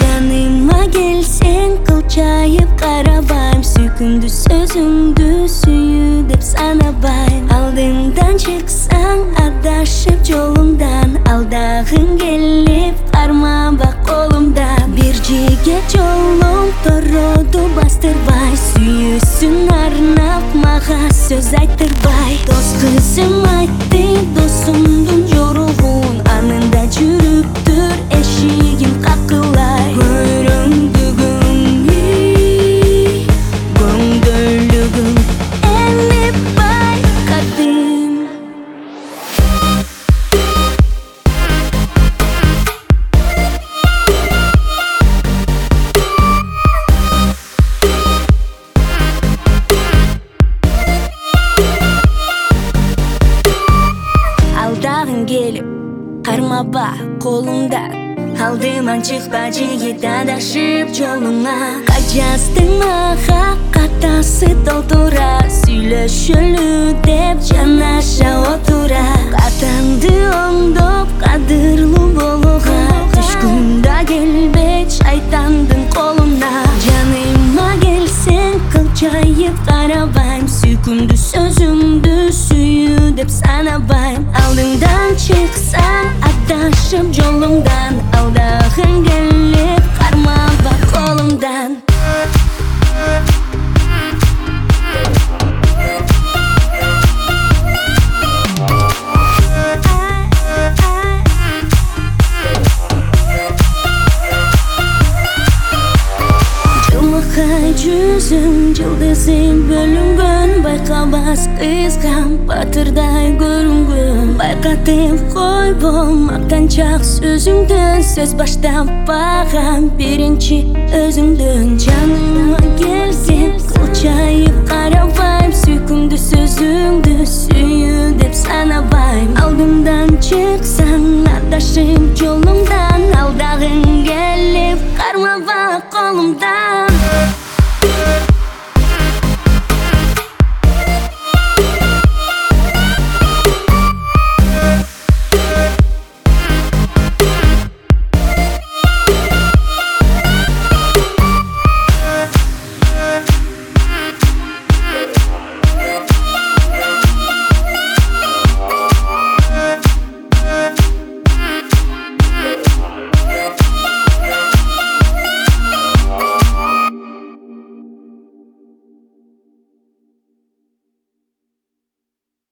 Жаныма келсең кылчайып карабайм, сүйкүмдүү сөзүңдү сүйүү деп санабайм. Алдыңдан чыксаң адашып жолуңдан, алдагың келип кармаба колумдан. Бир жигит жолум тороду бастырбай, сүйүүсүн арнап мага сөз айттырбай. Дос кызым айтты досумдун жоругун, анында жүрүптүр эшигим какылай. Көрөңдүгүң көңдөлүгүң эми байкадым. Алдагың келип кармаба колуңдан, алдыман чыкпа жигит адашып жолуңа. Кажастың мага катасы толтура, сүйлөшөлү деп жанаша отура. Катаңды оңдоп кадырлуу болууга, түшкүндө келбейт шайтандын колуна. Жаныма келсең кылчайып карабайм, сүйкүмдүү сөзүңдү сүйүү деп санабайм. Алдыңдан чыксаң адашып жолуңдан, алдагың келип кармаба колуңдан. Жылмакай жүзүң жылдызым бөлүнгөн, байкабас кызгам батырдай көрүнгөн. Байкатып койбом мактанчак сөзүңдөн, сөз баштаппаган биринчи өзүңдөн. Жаныма келсең кылчайып карабайм, сүйкүмдүү сөзүңдү сүйүү деп санабайм. Алдымдан чыксаң адашып жолуңдан, алдагың келип кармаба колумдан.